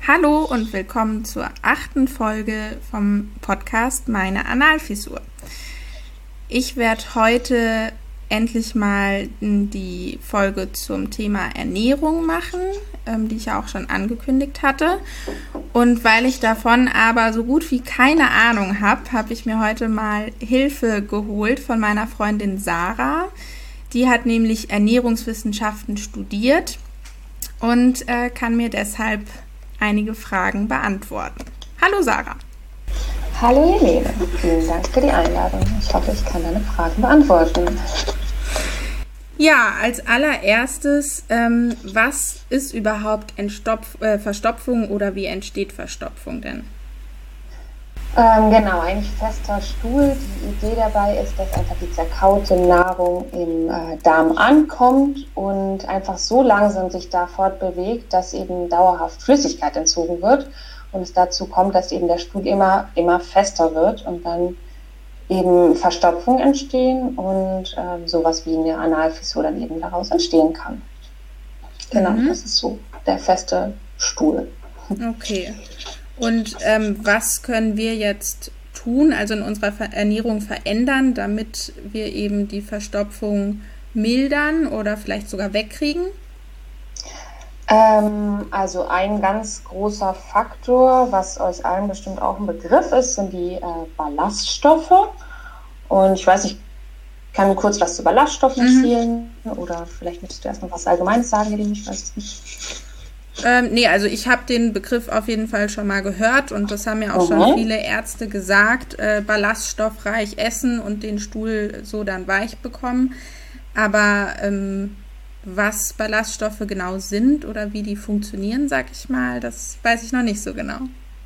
Hallo und willkommen zur 8. Folge vom Podcast Meine Analfissur. Ich werde heute endlich mal die Folge zum Thema Ernährung machen, die ich ja auch schon angekündigt hatte. Und weil ich davon aber so gut wie keine Ahnung habe ich mir heute mal Hilfe geholt von meiner Freundin Sarah. Die hat nämlich Ernährungswissenschaften studiert und kann mir deshalb einige Fragen beantworten. Hallo Sarah. Hallo Helene, vielen Dank für die Einladung. Ich hoffe, ich kann deine Fragen beantworten. Ja, als allererstes, was ist überhaupt Verstopfung oder wie entsteht Verstopfung denn? Genau, eigentlich fester Stuhl. Die Idee dabei ist, dass einfach die zerkaute Nahrung im Darm ankommt und einfach so langsam sich da fortbewegt, dass eben dauerhaft Flüssigkeit entzogen wird und es dazu kommt, dass eben der Stuhl immer fester wird und dann eben Verstopfung entstehen und sowas wie eine Analfissur dann eben daraus entstehen kann. Genau, das ist so der feste Stuhl. Okay. Und was können wir jetzt tun, also in unserer Ernährung verändern, damit wir eben die Verstopfung mildern oder vielleicht sogar wegkriegen? Also ein ganz großer Faktor, was euch allen bestimmt auch ein Begriff ist, sind die Ballaststoffe. Und ich weiß nicht, ich kann kurz was zu Ballaststoffen erzählen oder vielleicht möchtest du erst noch was Allgemeines sagen, Helene, ich weiß es nicht. Nee, also ich habe den Begriff auf jeden Fall schon mal gehört und das haben ja auch schon viele Ärzte gesagt, ballaststoffreich essen und den Stuhl so dann weich bekommen. Aber was Ballaststoffe genau sind oder wie die funktionieren, sag ich mal, das weiß ich noch nicht so genau.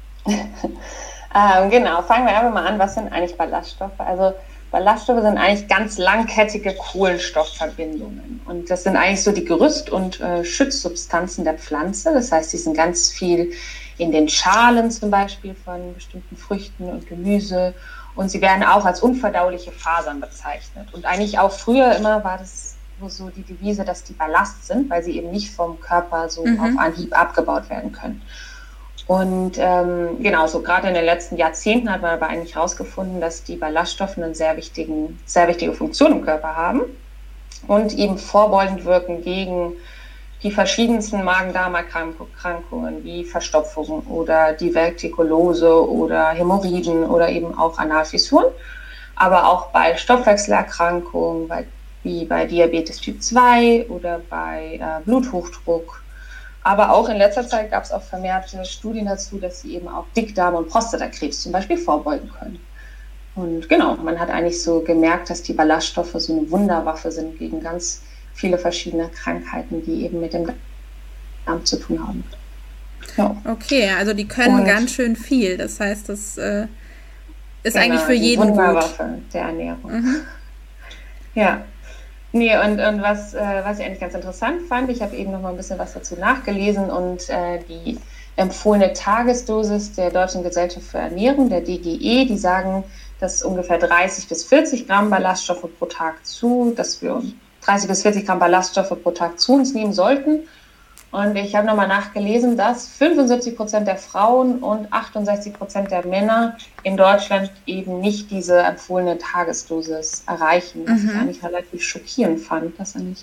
Genau, fangen wir einfach mal an, was sind eigentlich Ballaststoffe? Also Ballaststoffe sind eigentlich ganz langkettige Kohlenstoffverbindungen und das sind eigentlich so die Gerüst- und Schutzsubstanzen der Pflanze. Das heißt, die sind ganz viel in den Schalen zum Beispiel von bestimmten Früchten und Gemüse und sie werden auch als unverdauliche Fasern bezeichnet. Und eigentlich auch früher immer war das so die Devise, dass die Ballast sind, weil sie eben nicht vom Körper so auf Anhieb abgebaut werden können. Und genau, so gerade in den letzten Jahrzehnten hat man aber eigentlich herausgefunden, dass die Ballaststoffe eine sehr wichtige Funktion im Körper haben und eben vorbeugend wirken gegen die verschiedensten Magen-Darm-Erkrankungen wie Verstopfung oder Divertikulose oder Hämorrhoiden oder eben auch Analfissuren, aber auch bei Stoffwechselerkrankungen, wie bei Diabetes Typ 2 oder bei Bluthochdruck. Aber auch in letzter Zeit gab es auch vermehrte Studien dazu, dass sie eben auch Dickdarm- und Prostatakrebs zum Beispiel vorbeugen können. Und genau, man hat eigentlich so gemerkt, dass die Ballaststoffe so eine Wunderwaffe sind gegen ganz viele verschiedene Krankheiten, die eben mit dem Darm zu tun haben. Ja. Okay, also die können ganz schön viel. Das heißt, das ist eigentlich für jeden gut. Die Wunderwaffe der Ernährung. Ja. Nee, und was ich eigentlich ganz interessant fand, ich habe eben noch mal ein bisschen was dazu nachgelesen und die empfohlene Tagesdosis der Deutschen Gesellschaft für Ernährung, der DGE, die sagen, dass ungefähr 30 bis 40 Gramm Ballaststoffe pro Tag dass wir 30 bis 40 Gramm Ballaststoffe pro Tag zu uns nehmen sollten. Und ich habe nochmal nachgelesen, dass 75% der Frauen und 68% der Männer in Deutschland eben nicht diese empfohlene Tagesdosis erreichen. Was ich eigentlich relativ schockierend fand, dass er nicht.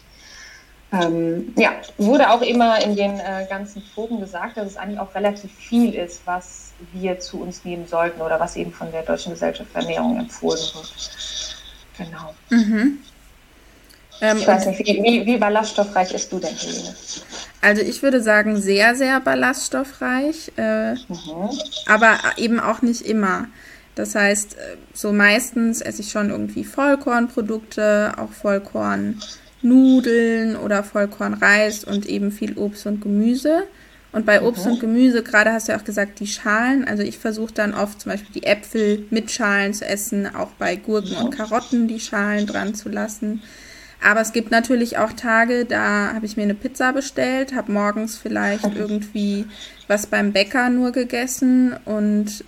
Wurde auch immer in den ganzen Foren gesagt, dass es eigentlich auch relativ viel ist, was wir zu uns nehmen sollten oder was eben von der Deutschen Gesellschaft für Ernährung empfohlen wird. Genau. Ich weiß nicht, wie ballaststoffreich ist du denn, Helene? Also ich würde sagen, sehr, sehr ballaststoffreich, aber eben auch nicht immer. Das heißt, so meistens esse ich schon irgendwie Vollkornprodukte, auch Vollkornnudeln oder Vollkornreis und eben viel Obst und Gemüse. Und bei Obst und Gemüse, gerade hast du ja auch gesagt, die Schalen, also ich versuche dann oft zum Beispiel die Äpfel mit Schalen zu essen, auch bei Gurken und Karotten die Schalen dran zu lassen. Aber es gibt natürlich auch Tage, da habe ich mir eine Pizza bestellt, habe morgens vielleicht irgendwie was beim Bäcker nur gegessen und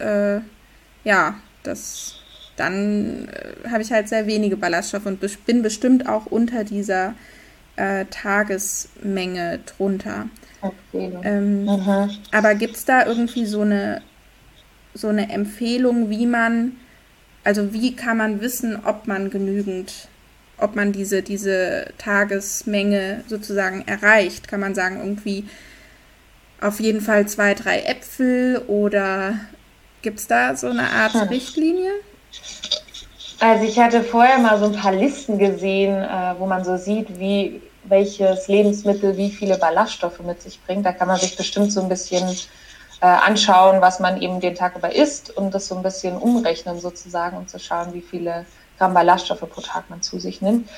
dann habe ich halt sehr wenige Ballaststoffe und bin bestimmt auch unter dieser Tagesmenge drunter. Aber gibt es da irgendwie so eine Empfehlung, wie kann man wissen, ob man diese Tagesmenge sozusagen erreicht? Kann man sagen, irgendwie auf jeden Fall 2, 3 Äpfel oder gibt es da so eine Art Richtlinie? Also ich hatte vorher mal so ein paar Listen gesehen, wo man so sieht, welches Lebensmittel wie viele Ballaststoffe mit sich bringt. Da kann man sich bestimmt so ein bisschen anschauen, was man eben den Tag über isst und das so ein bisschen umrechnen sozusagen, um zu schauen, wie viele Gramm Ballaststoffe pro Tag man zu sich nimmt.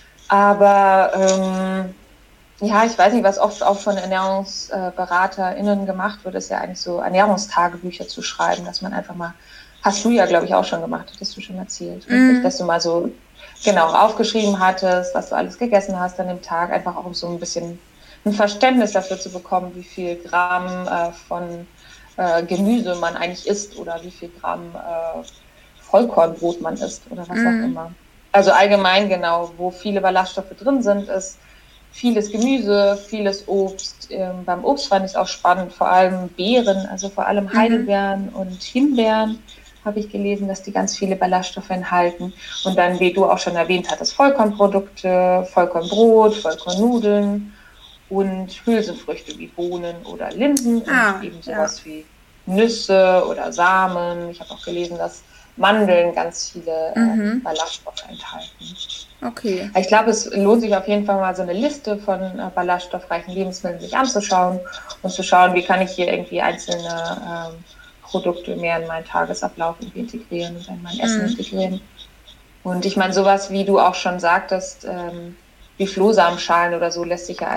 Aber ich weiß nicht, was oft auch von ErnährungsberaterInnen gemacht wird, ist ja eigentlich so Ernährungstagebücher zu schreiben, dass man einfach mal, hast du ja, glaube ich, auch schon gemacht, hattest du schon erzählt, dass du mal so genau aufgeschrieben hattest, was du alles gegessen hast an dem Tag, einfach auch so ein bisschen ein Verständnis dafür zu bekommen, wie viel Gramm von Gemüse man eigentlich isst oder wie viel Gramm Vollkornbrot man isst oder was auch immer. Also allgemein genau, wo viele Ballaststoffe drin sind, ist vieles Gemüse, vieles Obst. Beim Obst fand ich es auch spannend, vor allem Beeren, also vor allem Heidelbeeren und Himbeeren habe ich gelesen, dass die ganz viele Ballaststoffe enthalten. Und dann, wie du auch schon erwähnt hattest, Vollkornprodukte, Vollkornbrot, Vollkornnudeln und Hülsenfrüchte wie Bohnen oder Linsen und eben sowas wie Nüsse oder Samen. Ich habe auch gelesen, dass Mandeln ganz viele Ballaststoffe enthalten. Okay. Ich glaube, es lohnt sich auf jeden Fall mal so eine Liste von ballaststoffreichen Lebensmitteln sich anzuschauen und zu schauen, wie kann ich hier irgendwie einzelne Produkte mehr in meinen Tagesablauf integrieren und in mein Essen integrieren. Und ich meine, sowas, wie du auch schon sagtest, wie Flohsamenschalen oder so lässt sich ja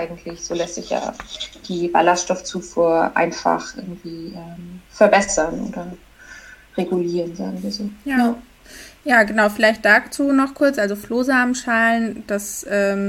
die Ballaststoffzufuhr einfach irgendwie verbessern oder regulieren, sagen wir so. Ja, genau, vielleicht dazu noch kurz, also Flohsamenschalen, das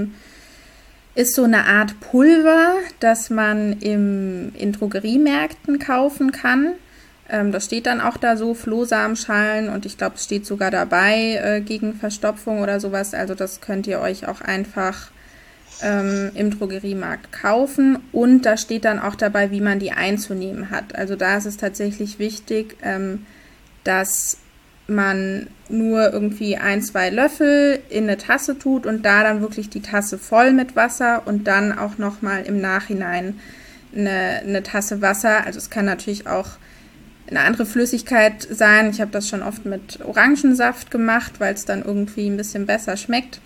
ist so eine Art Pulver, das man in Drogeriemärkten kaufen kann. Das steht dann auch da so, Flohsamenschalen, und ich glaube, es steht sogar dabei gegen Verstopfung oder sowas, also das könnt ihr euch auch einfach im Drogeriemarkt kaufen, und da steht dann auch dabei, wie man die einzunehmen hat. Also da ist es tatsächlich wichtig, dass man nur irgendwie 1, 2 Löffel in eine Tasse tut und da dann wirklich die Tasse voll mit Wasser und dann auch nochmal im Nachhinein eine Tasse Wasser. Also es kann natürlich auch eine andere Flüssigkeit sein. Ich habe das schon oft mit Orangensaft gemacht, weil es dann irgendwie ein bisschen besser schmeckt.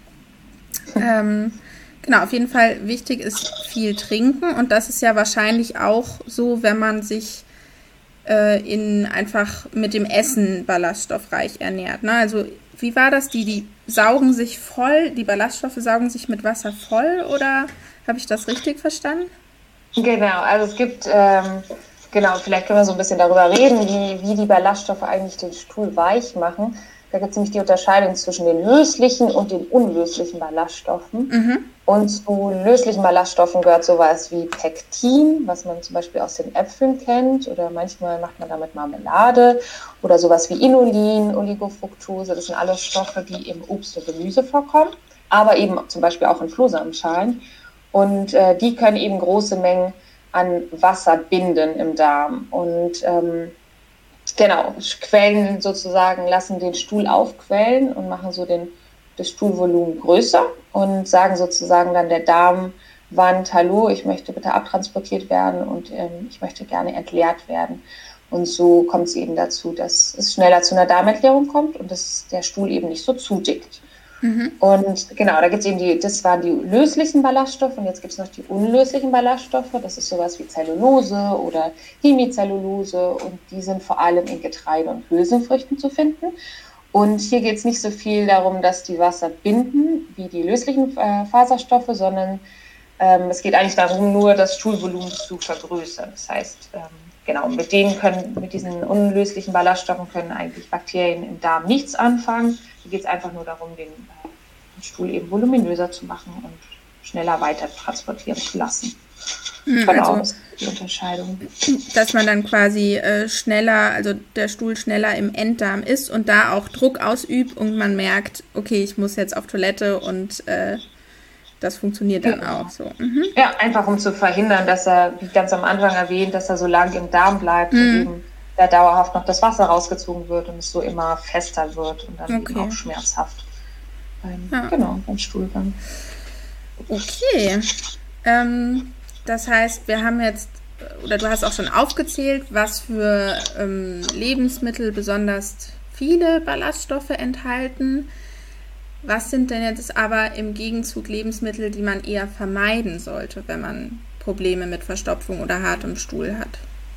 Genau, auf jeden Fall wichtig ist viel trinken, und das ist ja wahrscheinlich auch so, wenn man sich einfach mit dem Essen ballaststoffreich ernährt. Ne? Also wie war das? Die saugen sich voll, die Ballaststoffe saugen sich mit Wasser voll, oder habe ich das richtig verstanden? Genau, also es gibt, vielleicht können wir so ein bisschen darüber reden, wie die Ballaststoffe eigentlich den Stuhl weich machen. Da gibt es nämlich die Unterscheidung zwischen den löslichen und den unlöslichen Ballaststoffen. Und zu löslichen Ballaststoffen gehört sowas wie Pektin, was man zum Beispiel aus den Äpfeln kennt, oder manchmal macht man damit Marmelade, oder sowas wie Inulin, Oligofructose. Das sind alles Stoffe, die im Obst und Gemüse vorkommen, aber eben zum Beispiel auch in Flohsamenschalen. Und die können eben große Mengen an Wasser binden im Darm. Und quellen sozusagen, lassen den Stuhl aufquellen und machen so das Stuhlvolumen größer und sagen sozusagen dann der Darmwand: Hallo, ich möchte bitte abtransportiert werden und ich möchte gerne entleert werden. Und so kommt es eben dazu, dass es schneller zu einer Darmentleerung kommt und dass der Stuhl eben nicht so zudickt. Und genau, da gibt es eben das waren die löslichen Ballaststoffe, und jetzt gibt es noch die unlöslichen Ballaststoffe. Das ist sowas wie Zellulose oder Hemicellulose, und die sind vor allem in Getreide und Hülsenfrüchten zu finden. Und hier geht es nicht so viel darum, dass die Wasser binden wie die löslichen Faserstoffe, sondern es geht eigentlich darum, nur das Stuhlvolumen zu vergrößern. Das heißt, mit diesen unlöslichen Ballaststoffen können eigentlich Bakterien im Darm nichts anfangen. Hier geht es einfach nur darum, den Stuhl eben voluminöser zu machen und schneller weiter transportieren zu lassen. Genau, das ist die Unterscheidung. Dass man dann quasi der Stuhl schneller im Enddarm ist und da auch Druck ausübt und man merkt, okay, ich muss jetzt auf Toilette und das funktioniert dann auch so. Mhm. Ja, einfach um zu verhindern, dass er, wie ganz am Anfang erwähnt, dass er so lange im Darm bleibt und eben da dauerhaft noch das Wasser rausgezogen wird und es so immer fester wird und dann eben auch schmerzhaft. Genau, beim Stuhlgang. Okay. Das heißt, wir haben jetzt, oder du hast auch schon aufgezählt, was für Lebensmittel besonders viele Ballaststoffe enthalten. Was sind denn jetzt aber im Gegenzug Lebensmittel, die man eher vermeiden sollte, wenn man Probleme mit Verstopfung oder hartem Stuhl hat?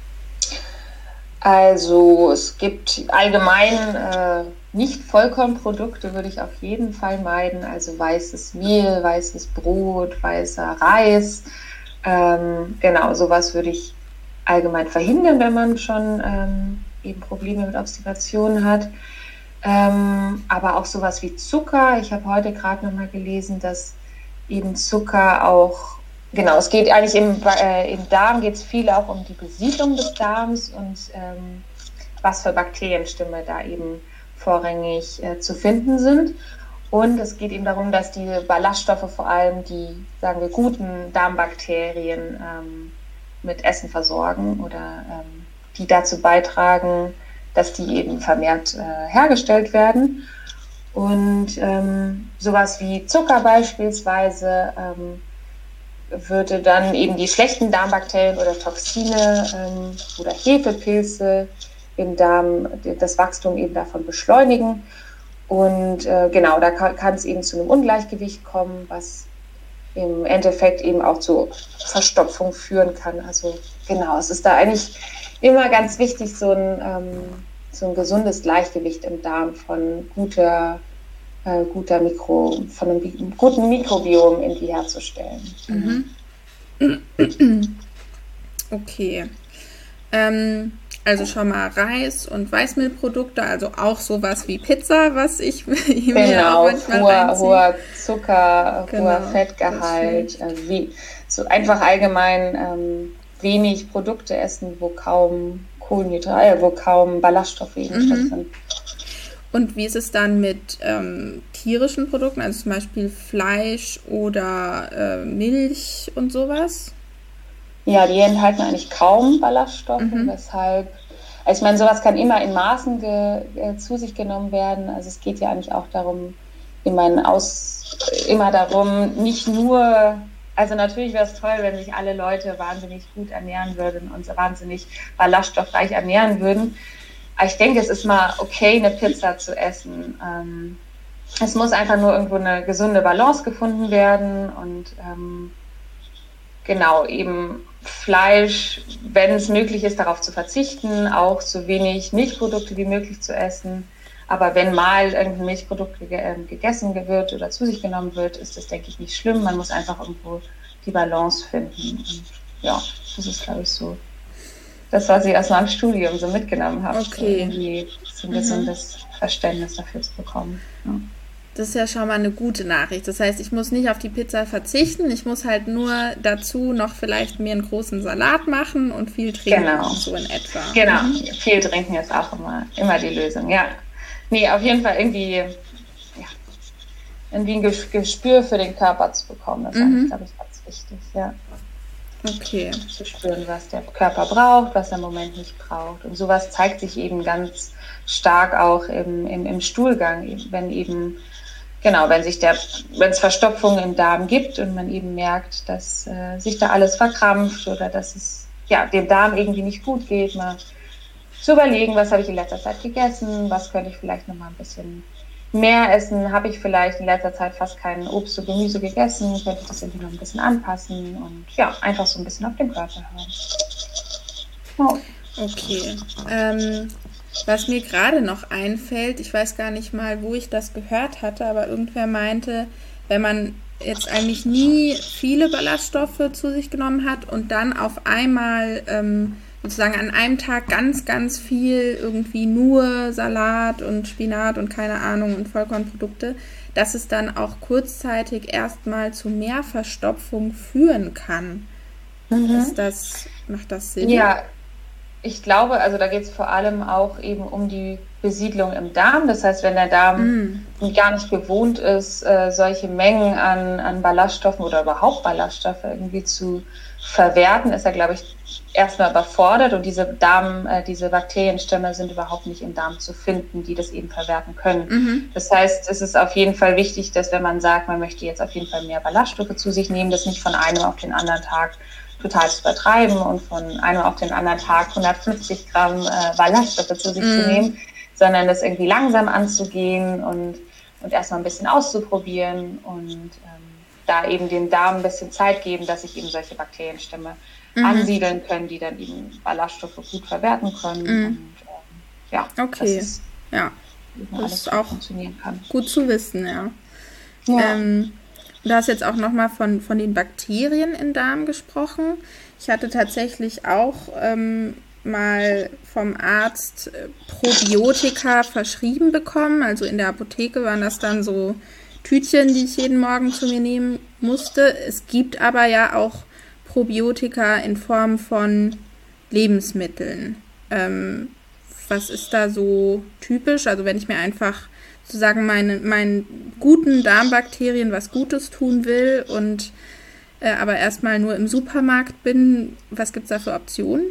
Also es gibt allgemein Nicht-Vollkornprodukte, würde ich auf jeden Fall meiden. Also weißes Mehl, weißes Brot, weißer Reis. Genau, sowas würde ich allgemein verhindern, wenn man schon eben Probleme mit Obstipation hat. Aber auch sowas wie Zucker. Ich habe heute gerade nochmal gelesen, dass eben Zucker auch, genau, es geht eigentlich im Darm geht es viel auch um die Besiedlung des Darms und was für Bakterienstämme da eben vorrangig zu finden sind. Und es geht eben darum, dass die Ballaststoffe vor allem die, sagen wir, guten Darmbakterien mit Essen versorgen oder die dazu beitragen, dass die eben vermehrt hergestellt werden. Und sowas wie Zucker beispielsweise würde dann eben die schlechten Darmbakterien oder Toxine oder Hefepilze im Darm das Wachstum eben davon beschleunigen. Und genau, da kann es eben zu einem Ungleichgewicht kommen, was im Endeffekt eben auch zu Verstopfung führen kann. Also genau, es ist da eigentlich immer ganz wichtig, so ein gesundes Gleichgewicht im Darm von von einem guten Mikrobiom irgendwie herzustellen. Mhm. Okay. Also schon mal Reis und Weißmehlprodukte, also auch sowas wie Pizza, was ich mir auch manchmal hoher Zucker, hoher Fettgehalt, so einfach allgemein wenig Produkte essen, wo kaum Kohlenhydrate, wo kaum Ballaststoffe eben drin sind. Und wie ist es dann mit tierischen Produkten, also zum Beispiel Fleisch oder Milch und sowas? Ja, die enthalten eigentlich kaum Ballaststoffe, weshalb, also ich meine, sowas kann immer in Maßen zu sich genommen werden. Also es geht ja eigentlich auch darum, immer darum, nicht nur, also natürlich wäre es toll, wenn sich alle Leute wahnsinnig gut ernähren würden und so wahnsinnig ballaststoffreich ernähren würden. Aber ich denke, es ist mal okay, eine Pizza zu essen. Es muss einfach nur irgendwo eine gesunde Balance gefunden werden und genau, eben Fleisch, wenn es möglich ist, darauf zu verzichten, auch so wenig Milchprodukte wie möglich zu essen. Aber wenn mal irgendein Milchprodukt gegessen wird oder zu sich genommen wird, ist das, denke ich, nicht schlimm. Man muss einfach irgendwo die Balance finden. Und ja, das ist, glaube ich, so das, was ich aus meinem Studium so mitgenommen habe. Okay. Irgendwie so ein gesundes Verständnis dafür zu bekommen. Ja. Das ist ja schon mal eine gute Nachricht. Das heißt, ich muss nicht auf die Pizza verzichten. Ich muss halt nur dazu noch vielleicht mir einen großen Salat machen und viel trinken, so in etwa. Genau, viel trinken ist auch immer die Lösung, ja. Nee, auf jeden Fall irgendwie ein Gespür für den Körper zu bekommen. Das ist eigentlich, glaube ich, ganz wichtig, ja. Okay. Zu spüren, was der Körper braucht, was er im Moment nicht braucht. Und sowas zeigt sich eben ganz stark auch im Stuhlgang, wenn es Verstopfung im Darm gibt und man eben merkt, dass sich da alles verkrampft oder dass es dem Darm irgendwie nicht gut geht, mal zu überlegen, was habe ich in letzter Zeit gegessen, was könnte ich vielleicht noch mal ein bisschen mehr essen, habe ich vielleicht in letzter Zeit fast kein Obst und Gemüse gegessen, könnte ich das irgendwie noch ein bisschen anpassen und einfach so ein bisschen auf den Körper hören. Oh. Okay. Was mir gerade noch einfällt, ich weiß gar nicht mal, wo ich das gehört hatte, aber irgendwer meinte, wenn man jetzt eigentlich nie viele Ballaststoffe zu sich genommen hat und dann auf einmal sozusagen an einem Tag ganz, ganz viel irgendwie nur Salat und Spinat und keine Ahnung und Vollkornprodukte, dass es dann auch kurzzeitig erstmal zu mehr Verstopfung führen kann. Macht das Sinn? Ja, ich glaube, also da geht es vor allem auch eben um die Besiedlung im Darm. Das heißt, wenn der Darm gar nicht gewohnt ist, solche Mengen an Ballaststoffen oder überhaupt Ballaststoffe irgendwie zu verwerten, ist er, glaube ich, erstmal überfordert. Und diese Bakterienstämme sind überhaupt nicht im Darm zu finden, die das eben verwerten können. Das heißt, es ist auf jeden Fall wichtig, dass wenn man sagt, man möchte jetzt auf jeden Fall mehr Ballaststoffe zu sich nehmen, das nicht von einem auf den anderen Tag total zu übertreiben und von einem auf den anderen Tag 150 Gramm Ballaststoffe zu sich zu nehmen, sondern das irgendwie langsam anzugehen und erstmal ein bisschen auszuprobieren und da eben dem Darm ein bisschen Zeit geben, dass sich eben solche Bakterienstämme ansiedeln können, die dann eben Ballaststoffe gut verwerten können. Und okay. Das ist auch funktionieren kann. Gut zu wissen, ja. Du hast jetzt auch nochmal von den Bakterien im Darm gesprochen. Ich hatte tatsächlich auch mal vom Arzt Probiotika verschrieben bekommen. Also in der Apotheke waren das dann so Tütchen, die ich jeden Morgen zu mir nehmen musste. Es gibt aber ja auch Probiotika in Form von Lebensmitteln. Was ist da so typisch? Also wenn ich mir einfach sozusagen meinen guten Darmbakterien was Gutes tun will und aber erstmal nur im Supermarkt bin, was gibt es da für Optionen?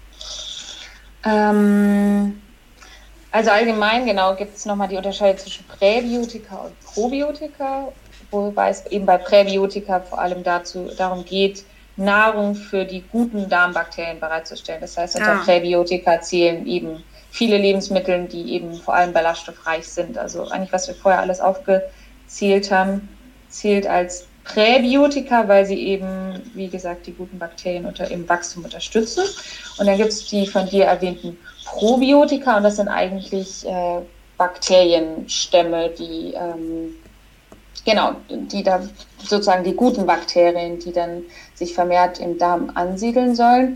Also allgemein, genau, gibt es nochmal die Unterscheidung zwischen Präbiotika und Probiotika, wobei es eben bei Präbiotika vor allem darum geht, Nahrung für die guten Darmbakterien bereitzustellen. Das heißt, unter Präbiotika zählen eben viele Lebensmittel, die eben vor allem ballaststoffreich sind. Also eigentlich, was wir vorher alles aufgezählt haben, zählt als Präbiotika, weil sie eben, wie gesagt, die guten Bakterien im Wachstum unterstützen. Und dann gibt es die von dir erwähnten Probiotika und das sind eigentlich Bakterienstämme, die da sozusagen die guten Bakterien, die dann sich vermehrt im Darm ansiedeln sollen.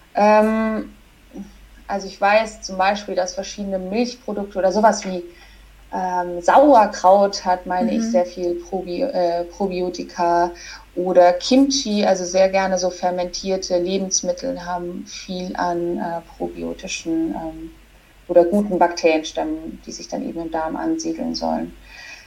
Also ich weiß zum Beispiel, dass verschiedene Milchprodukte oder sowas wie Sauerkraut hat, meine ich, sehr viel Probiotika oder Kimchi, also sehr gerne so fermentierte Lebensmittel haben viel an probiotischen oder guten Bakterienstämmen, die sich dann eben im Darm ansiedeln sollen.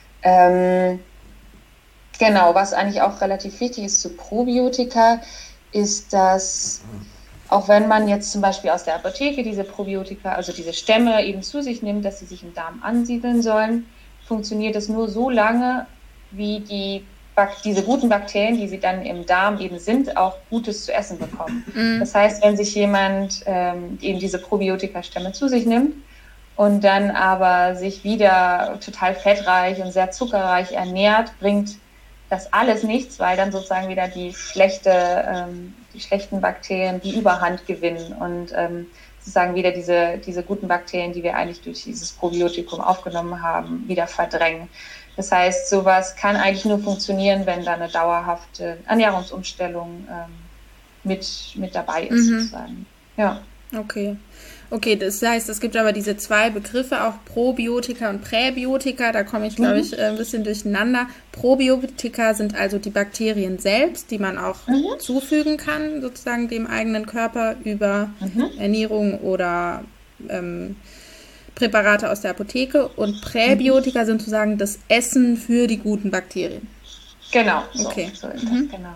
Genau, was eigentlich auch relativ wichtig ist zu Probiotika, ist, dass auch wenn man jetzt zum Beispiel aus der Apotheke diese Probiotika, also diese Stämme eben zu sich nimmt, dass sie sich im Darm ansiedeln sollen, funktioniert es nur so lange, wie diese guten Bakterien, die sie dann im Darm eben sind, auch Gutes zu essen bekommen. Das heißt, wenn sich jemand eben diese Probiotika-Stämme zu sich nimmt und dann aber sich wieder total fettreich und sehr zuckerreich ernährt, bringt das alles nichts, weil dann sozusagen wieder die schlechten Bakterien die Überhand gewinnen und sozusagen wieder diese guten Bakterien, die wir eigentlich durch dieses Probiotikum aufgenommen haben, wieder verdrängen. Das heißt, sowas kann eigentlich nur funktionieren, wenn da eine dauerhafte Ernährungsumstellung mit dabei ist, sozusagen. Ja. Okay, das heißt, es gibt aber diese zwei Begriffe, auch Probiotika und Präbiotika, da komme ich, glaube ich, ein bisschen durcheinander. Probiotika sind also die Bakterien selbst, die man auch zufügen kann, sozusagen dem eigenen Körper über Ernährung oder Präparate aus der Apotheke. Und Präbiotika sind sozusagen das Essen für die guten Bakterien. Genau, so ist das, genau.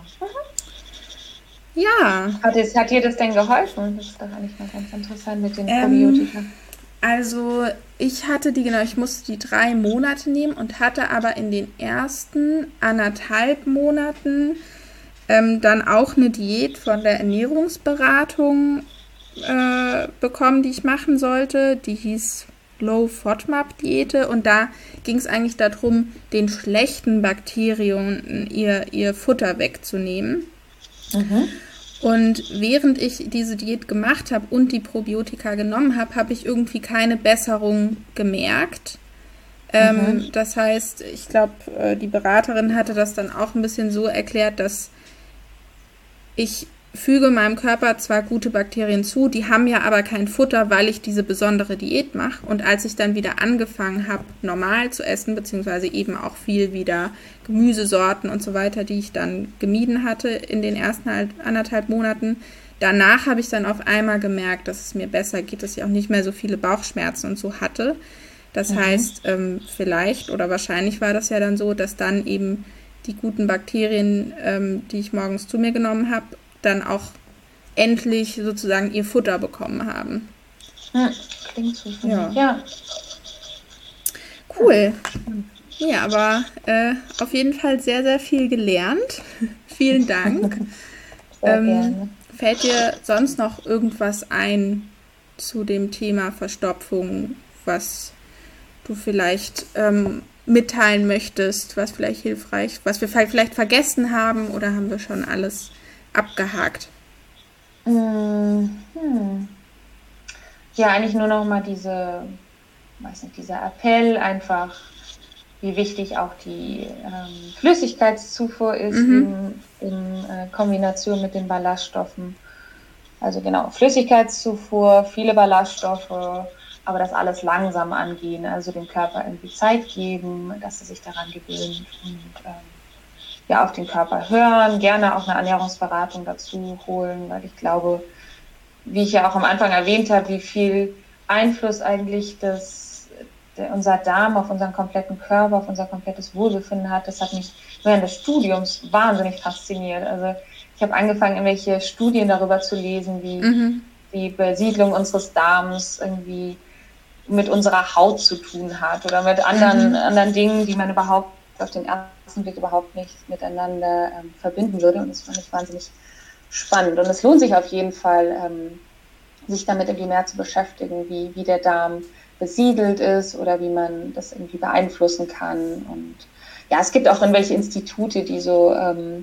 Ja. Hat dir das denn geholfen? Das ist doch eigentlich mal ganz interessant mit den Probiotika. Also ich musste die 3 Monate nehmen und hatte aber in den ersten 1,5 Monaten dann auch eine Diät von der Ernährungsberatung bekommen, die ich machen sollte. Die hieß Low FODMAP-Diäte und da ging es eigentlich darum, den schlechten Bakterien ihr Futter wegzunehmen. Und während ich diese Diät gemacht habe und die Probiotika genommen habe, habe ich irgendwie keine Besserung gemerkt. Das heißt, ich glaube, die Beraterin hatte das dann auch ein bisschen so erklärt, dass ich füge meinem Körper zwar gute Bakterien zu, die haben ja aber kein Futter, weil ich diese besondere Diät mache. Und als ich dann wieder angefangen habe, normal zu essen, beziehungsweise eben auch viel wieder Gemüsesorten und so weiter, die ich dann gemieden hatte in den ersten 1,5 Monaten, danach habe ich dann auf einmal gemerkt, dass es mir besser geht, dass ich auch nicht mehr so viele Bauchschmerzen und so hatte. Das heißt, vielleicht oder wahrscheinlich war das ja dann so, dass dann eben die guten Bakterien, die ich morgens zu mir genommen habe, dann auch endlich sozusagen ihr Futter bekommen haben. Klingt so. Ja. Cool. Ja, aber auf jeden Fall sehr, sehr viel gelernt. Vielen Dank. Sehr gerne. Fällt dir sonst noch irgendwas ein zu dem Thema Verstopfung, was du vielleicht mitteilen möchtest, was vielleicht hilfreich, was wir vielleicht vergessen haben oder haben wir schon alles abgehakt? Ja, eigentlich nur noch mal dieser Appell einfach, wie wichtig auch die Flüssigkeitszufuhr ist in Kombination mit den Ballaststoffen. Also genau, Flüssigkeitszufuhr, viele Ballaststoffe, aber das alles langsam angehen, also dem Körper irgendwie Zeit geben, dass er sich daran gewöhnt und auf den Körper hören, gerne auch eine Ernährungsberatung dazu holen, weil ich glaube, wie ich ja auch am Anfang erwähnt habe, wie viel Einfluss eigentlich unser Darm auf unseren kompletten Körper, auf unser komplettes Wohlbefinden hat. Das hat mich während des Studiums wahnsinnig fasziniert. Also ich habe angefangen, irgendwelche Studien darüber zu lesen, wie die Besiedlung unseres Darms irgendwie mit unserer Haut zu tun hat oder mit anderen Dingen, die man überhaupt auf den ersten Blick überhaupt nicht miteinander verbinden würde. Und das fand ich wahnsinnig spannend. Und es lohnt sich auf jeden Fall, sich damit irgendwie mehr zu beschäftigen, wie der Darm besiedelt ist oder wie man das irgendwie beeinflussen kann. Und ja, es gibt auch irgendwelche Institute, die so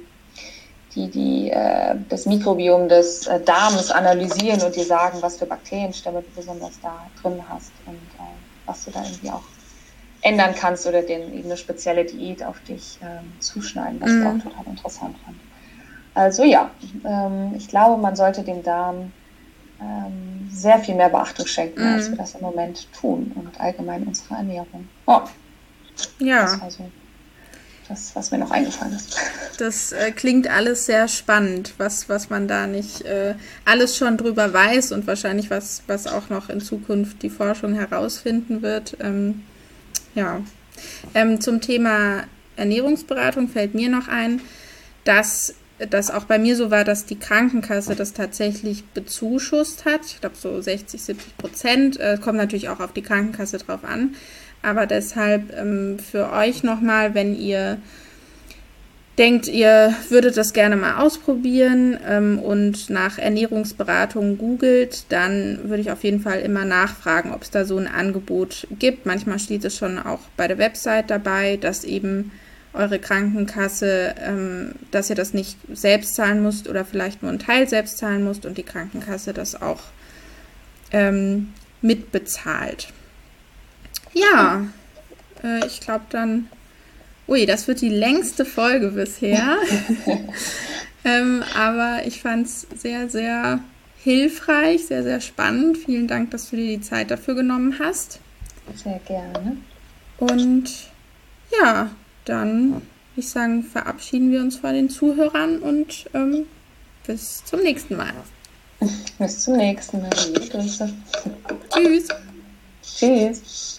das Mikrobiom des Darmes analysieren und dir sagen, was für Bakterienstämme du besonders da drin hast und was du da irgendwie auch ändern kannst oder denen eben eine spezielle Diät auf dich zuschneiden, was ich auch total interessant fand. Also ja, ich glaube, man sollte dem Darm sehr viel mehr Beachtung schenken, als wir das im Moment tun und allgemein unsere Ernährung. Oh, ja. Das war so das, was mir noch eingefallen ist. Das klingt alles sehr spannend, was man da nicht alles schon drüber weiß und wahrscheinlich was auch noch in Zukunft die Forschung herausfinden wird. Zum Thema Ernährungsberatung fällt mir noch ein, dass das auch bei mir so war, dass die Krankenkasse das tatsächlich bezuschusst hat. Ich glaube so 60-70%. Kommt natürlich auch auf die Krankenkasse drauf an. Aber deshalb für euch nochmal, wenn ihr denkt, ihr würdet das gerne mal ausprobieren und nach Ernährungsberatung googelt, dann würde ich auf jeden Fall immer nachfragen, ob es da so ein Angebot gibt. Manchmal steht es schon auch bei der Website dabei, dass eben eure Krankenkasse, dass ihr das nicht selbst zahlen müsst oder vielleicht nur einen Teil selbst zahlen müsst und die Krankenkasse das auch mitbezahlt. Ja, ich glaube dann, das wird die längste Folge bisher, aber ich fand es sehr, sehr hilfreich, sehr, sehr spannend. Vielen Dank, dass du dir die Zeit dafür genommen hast. Sehr gerne. Und ja, dann würde ich sagen, verabschieden wir uns von den Zuhörern und bis zum nächsten Mal. Bis zum nächsten Mal. Liebe Grüße. Tschüss. Tschüss.